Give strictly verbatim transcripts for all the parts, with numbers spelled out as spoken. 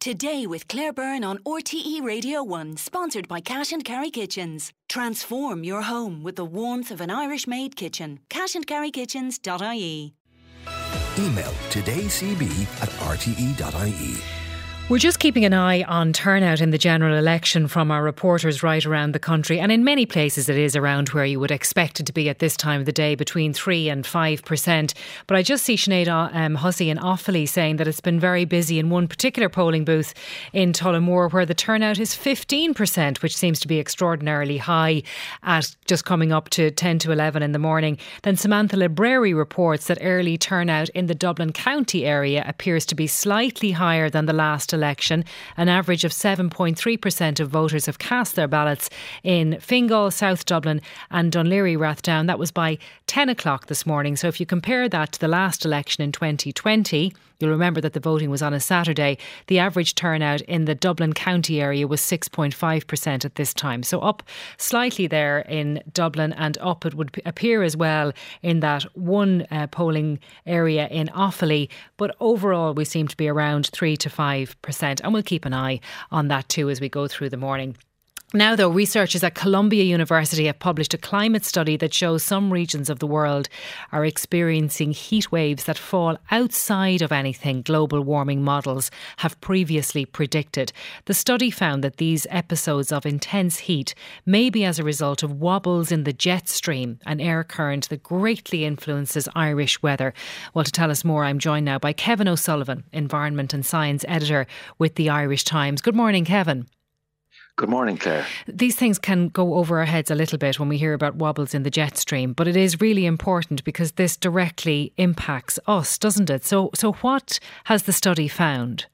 Today with Claire Byrne on R T E Radio one, sponsored by Cash and Carry Kitchens. Transform your home with the warmth of an Irish-made kitchen. cash and carry kitchens dot I E. Email todaycb at r t e dot i e. We're just keeping an eye on turnout in the general election from our reporters right around the country, and in many places it is around where you would expect it to be at this time of the day, between three and five percent. But I just see Sinead um, Hussey in Offaly saying that it's been very busy in one particular polling booth in Tullamore where the turnout is fifteen percent, which seems to be extraordinarily high at just coming up to ten to eleven in the morning. Then Samantha Library reports that early turnout in the Dublin County area appears to be slightly higher than the last election. An average of seven point three percent of voters have cast their ballots in Fingal, South Dublin and Dunleary Rathdown. That was by ten o'clock this morning. So if you compare that to the last election in twenty twenty, you'll remember that the voting was on a Saturday. The average turnout in the Dublin County area was six point five percent at this time. So up slightly there in Dublin, and up it would appear as well in that one uh, polling area in Offaly. But overall we seem to be around three to five percent, and we'll keep an eye on that too as we go through the morning. Now, though, researchers at Columbia University have published a climate study that shows some regions of the world are experiencing heat waves that fall outside of anything global warming models have previously predicted. The study found that these episodes of intense heat may be as a result of wobbles in the jet stream, an air current that greatly influences Irish weather. Well, to tell us more, I'm joined now by Kevin O'Sullivan, Environment and Science Editor with the Irish Times. Good morning, Kevin. Good morning, Claire. These things can go over our heads a little bit when we hear about wobbles in the jet stream, but it is really important because this directly impacts us, doesn't it? So, so what has the study found?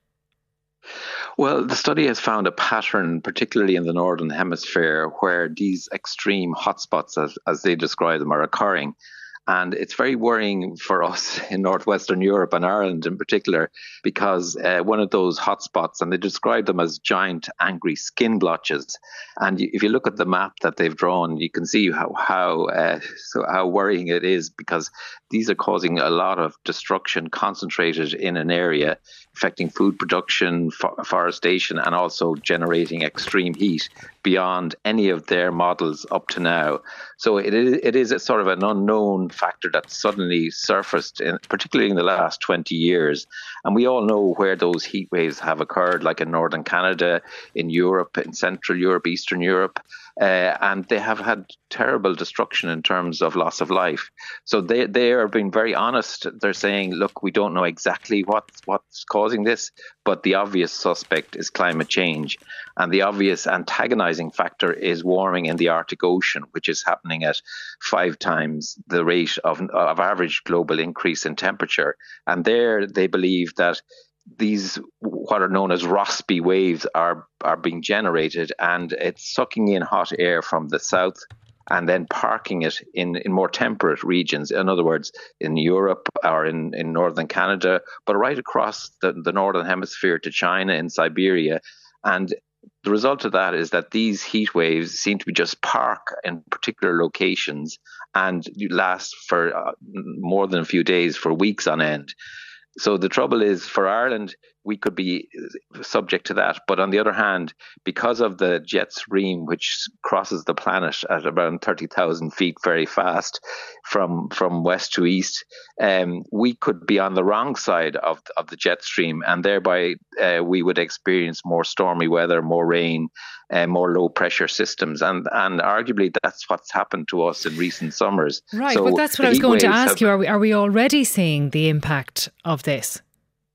Well, the study has found a pattern, particularly in the Northern Hemisphere, where these extreme hotspots, as, as they describe them, are occurring. And it's very worrying for us in northwestern Europe and Ireland in particular, because uh, one of those hotspots, and they describe them as giant angry skin blotches. And if you look at the map that they've drawn, you can see how how uh, so how worrying it is, because these are causing a lot of destruction concentrated in an area, affecting food production, for- forestation, and also generating extreme heat beyond any of their models up to now. So it is, it is a sort of an unknown factor that suddenly surfaced, in, particularly in the last twenty years. And we all know where those heat waves have occurred, like in northern Canada, in Europe, in Central Europe, Eastern Europe. Uh, and they have had terrible destruction in terms of loss of life. So they they are being very honest. They're saying, look, we don't know exactly what's, what's causing this, but the obvious suspect is climate change. And the obvious antagonizing factor is warming in the Arctic Ocean, which is happening at five times the rate of, of average global increase in temperature. And there they believe that these, what are known as Rossby waves, are are being generated, and it's sucking in hot air from the south and then parking it in, in more temperate regions. In other words, in Europe or in, in northern Canada, but right across the, the northern hemisphere to China and Siberia. And the result of that is that these heat waves seem to be just park in particular locations and last for uh, more than a few days, for weeks on end. So the trouble is, for Ireland, we could be subject to that. But on the other hand, because of the jet stream, which crosses the planet at around thirty thousand feet very fast from from west to east, um, we could be on the wrong side of, of the jet stream, and thereby uh, we would experience more stormy weather, more rain, uh, more low pressure systems. And, and arguably that's what's happened to us in recent summers. Right, so but that's what I was going to ask have, you. Are we, are we already seeing the impact of this?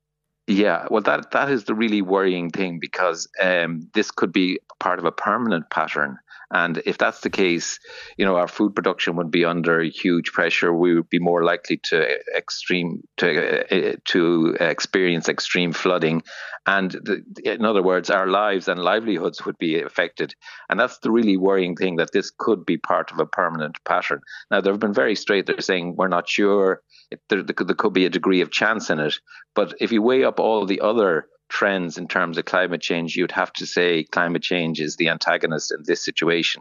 Yeah, well, that that is the really worrying thing, because um, this could be part of a permanent pattern. And if that's the case, you know, our food production would be under huge pressure. We would be more likely to extreme to uh, to experience extreme flooding, and the, in other words, our lives and livelihoods would be affected. And that's the really worrying thing, that this could be part of a permanent pattern. Now, they've been very straight. They're saying we're not sure. It, there, there, could, there could be a degree of chance in it. But if you weigh up all the other trends in terms of climate change, you'd have to say climate change is the antagonist in this situation.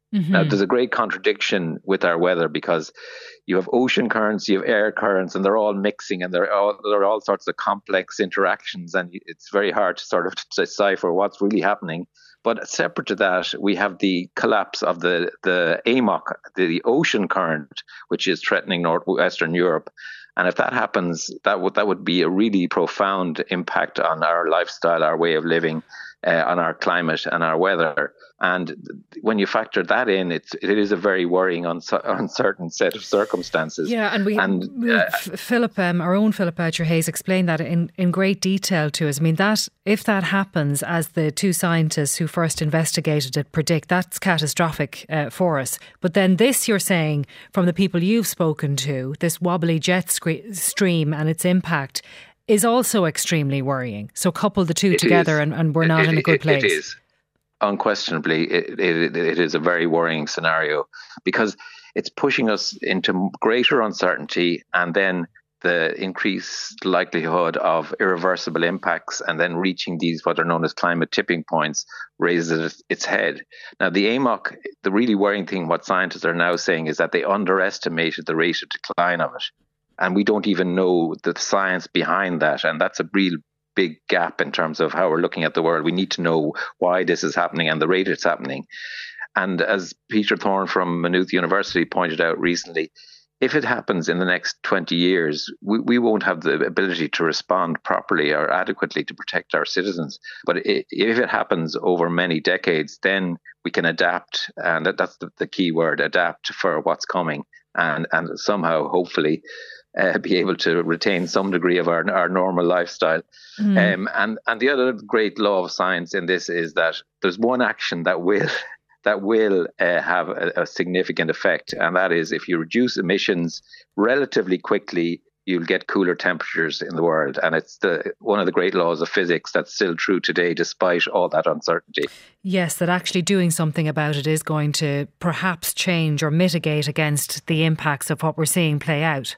Mm-hmm. Now, there's a great contradiction with our weather because you have ocean currents, you have air currents, and they're all mixing, and there are all, there are all sorts of complex interactions, and it's very hard to sort of decipher what's really happening. But separate to that, we have the collapse of the, the A M O C, the ocean current, which is threatening northwestern Europe. And if that happens, that would that would be a really profound impact on our lifestyle, our way of living, uh, on our climate and our weather. And when you factor that in, it's, it is a very worrying, uncer- uncertain set of circumstances. Yeah, and we, and, uh, Philip, um, our own Philip Boucher-Hayes explained that in, in great detail to us. I mean, that if that happens, as the two scientists who first investigated it predict, that's catastrophic uh, for us. But then this, you're saying, from the people you've spoken to, this wobbly jet scre- stream and its impact is also extremely worrying. So couple the two together and, and we're not it, in a good it, place. It is. Unquestionably, it, it, it is a very worrying scenario because it's pushing us into greater uncertainty and then the increased likelihood of irreversible impacts and then reaching these what are known as climate tipping points raises its head. Now, the A M O C, the really worrying thing, what scientists are now saying is that they underestimated the rate of decline of it. And we don't even know the science behind that. And that's a real big gap in terms of how we're looking at the world. We need to know why this is happening and the rate it's happening. And as Peter Thorne from Maynooth University pointed out recently, if it happens in the next twenty years, we, we won't have the ability to respond properly or adequately to protect our citizens. But it, if it happens over many decades, then we can adapt. And that, that's the, the key word, adapt for what's coming. And, and somehow, hopefully, Uh, be able to retain some degree of our our normal lifestyle. Mm. Um, and and the other great law of science in this is that there's one action that will that will uh, have a, a significant effect, and that is if you reduce emissions relatively quickly, you'll get cooler temperatures in the world. And it's the one of the great laws of physics that's still true today, despite all that uncertainty. Yes, that actually doing something about it is going to perhaps change or mitigate against the impacts of what we're seeing play out.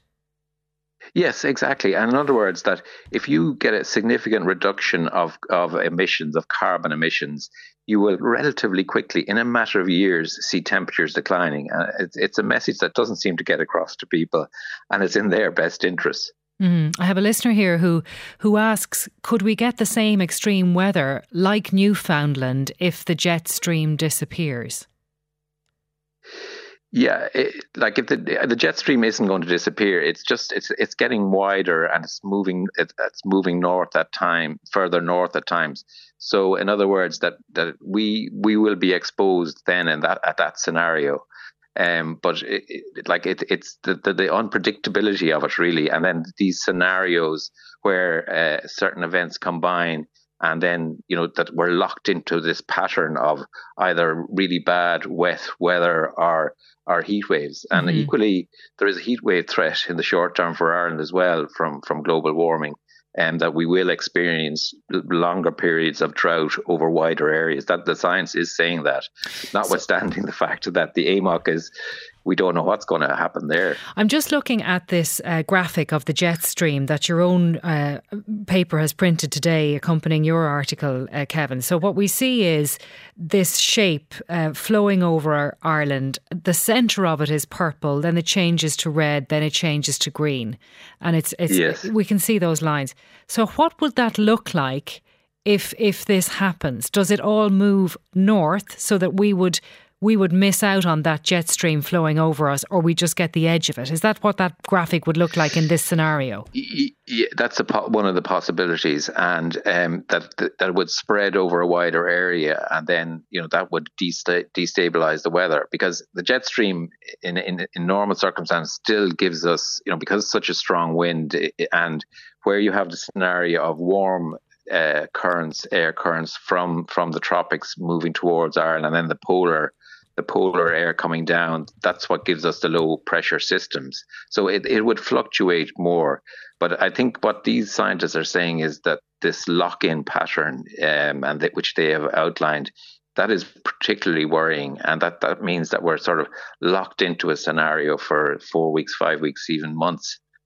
Yes, exactly. And in other words, that if you get a significant reduction of, of emissions, of carbon emissions, you will relatively quickly, in a matter of years, see temperatures declining. Uh, it's, it's a message that doesn't seem to get across to people, and it's in their best interests. Mm. I have a listener here who, who asks, could we get the same extreme weather like Newfoundland if the jet stream disappears? Yeah, it, like if the the jet stream isn't going to disappear, it's just it's it's getting wider and it's moving it, it's moving north at time, further north at times. So in other words, that that we we will be exposed then in that at that scenario. Um, but it, it, like it, it's the, the the unpredictability of it really, and then these scenarios where uh, certain events combine. And then, you know, that we're locked into this pattern of either really bad, wet weather or, or heat waves. And mm-hmm. equally, there is a heat wave threat in the short term for Ireland as well from, from global warming, and that we will experience longer periods of drought over wider areas. That the science is saying that, notwithstanding so, the fact that the A M O C is, we don't know what's going to happen there. I'm just looking at this uh, graphic of the jet stream that your own uh, paper has printed today accompanying your article, uh, Kevin. So what we see is this shape uh, flowing over Ireland. The centre of it is purple, then it changes to red, then it changes to green. And it's, it's yes. we can see those lines. So what would that look like if if this happens? Does it all move north so that we would... we would miss out on that jet stream flowing over us, or we just get the edge of it? Is that what that graphic would look like in this scenario? Yeah, that's a po- one of the possibilities, and um, that, that that would spread over a wider area, and then you know that would desta- destabilize the weather, because the jet stream in, in in normal circumstances still gives us, you know, because it's such a strong wind, and where you have the scenario of warm uh, currents, air currents from from the tropics moving towards Ireland, and then the polar. the polar air coming down, that's what gives us the low pressure systems. So it, it would fluctuate more. But I think what these scientists are saying is that this lock-in pattern, um, and that, which they have outlined, that is particularly worrying. And that, that means that we're sort of locked into a scenario for four weeks, five weeks, even months.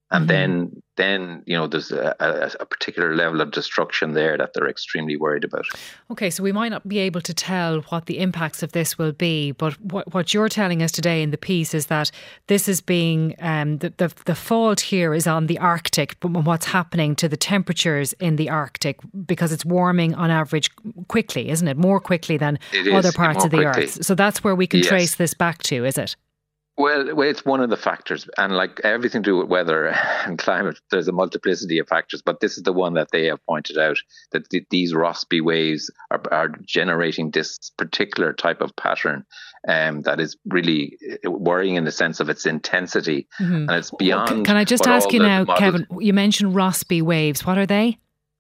And Mm-hmm. then, then you know, there's a, a, a particular level of destruction there that they're extremely worried about. Okay, so we might not be able to tell what the impacts of this will be, but what, what you're telling us today in the piece is that this is being, um, the, the, the fault here is on the Arctic, but what's happening to the temperatures in the Arctic, because it's warming on average quickly, isn't it? More quickly than It is, other parts more of the quickly. Earth. So that's where we can Yes. trace this back to, is it? Well, well, it's one of the factors, and like everything to do with weather and climate, there's a multiplicity of factors. But this is the one that they have pointed out, that th- these Rossby waves are, are generating this particular type of pattern, um, that is really worrying in the sense of its intensity, Mm-hmm. and it's beyond. Can, can I just what ask all you the now, models- Kevin? You mentioned Rossby waves. What are they?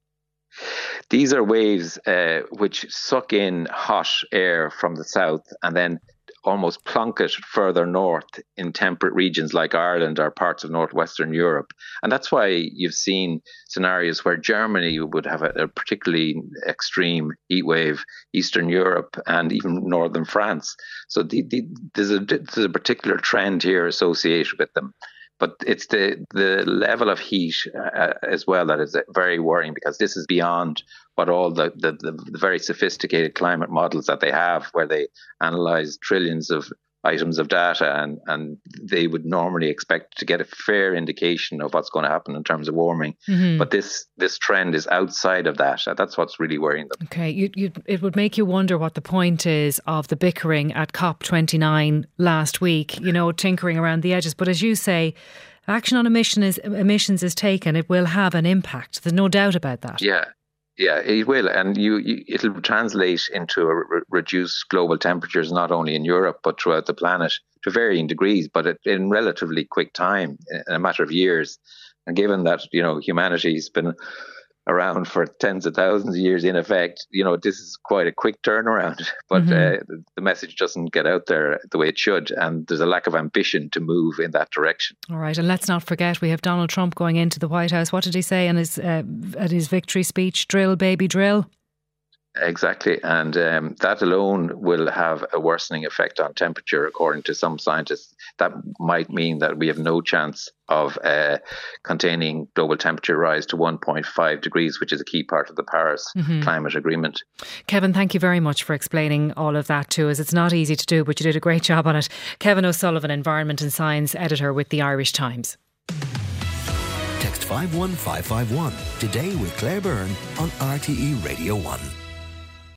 These are waves uh, which suck in hot air from the south and then almost plunk it further north in temperate regions like Ireland or parts of northwestern Europe. And that's why you've seen scenarios where Germany would have a, a particularly extreme heat wave, Eastern Europe and even northern France. So the, the, there's, a, there's a particular trend here associated with them. But it's the, the level of heat uh, as well that is very worrying, because this is beyond what all the, the, the, the very sophisticated climate models that they have, where they analyze trillions of items of data, and, and they would normally expect to get a fair indication of what's going to happen in terms of warming. Mm-hmm. But this this trend is outside of that. That's what's really worrying them. Okay, you, you, it would make you wonder what the point is of the bickering at COP twenty-nine last week, you know, tinkering around the edges. But as you say, action on emission is, emissions is taken, it will have an impact. There's no doubt about that. Yeah. Yeah, it will, and you, you it'll translate into a re- reduced global temperatures not only in Europe but throughout the planet to varying degrees, but it, in relatively quick time, in a matter of years. And given that, you know, humanity's been around for tens of thousands of years, in effect, you know, this is quite a quick turnaround. But mm-hmm. uh, the message doesn't get out there the way it should, and there's a lack of ambition to move in that direction. All right, and let's not forget we have Donald Trump going into the White House. What did he say in his uh, at his victory speech? Drill, baby, drill. Exactly, and um, that alone will have a worsening effect on temperature, according to some scientists. That might mean that we have no chance of uh, containing global temperature rise to one point five degrees, which is a key part of the Paris mm-hmm. climate agreement. Kevin, thank you very much for explaining all of that to us. It's not easy to do, but you did a great job on it. Kevin O'Sullivan, Environment and Science Editor with the Irish Times. Text five one five five one today with Claire Byrne on R T E Radio one.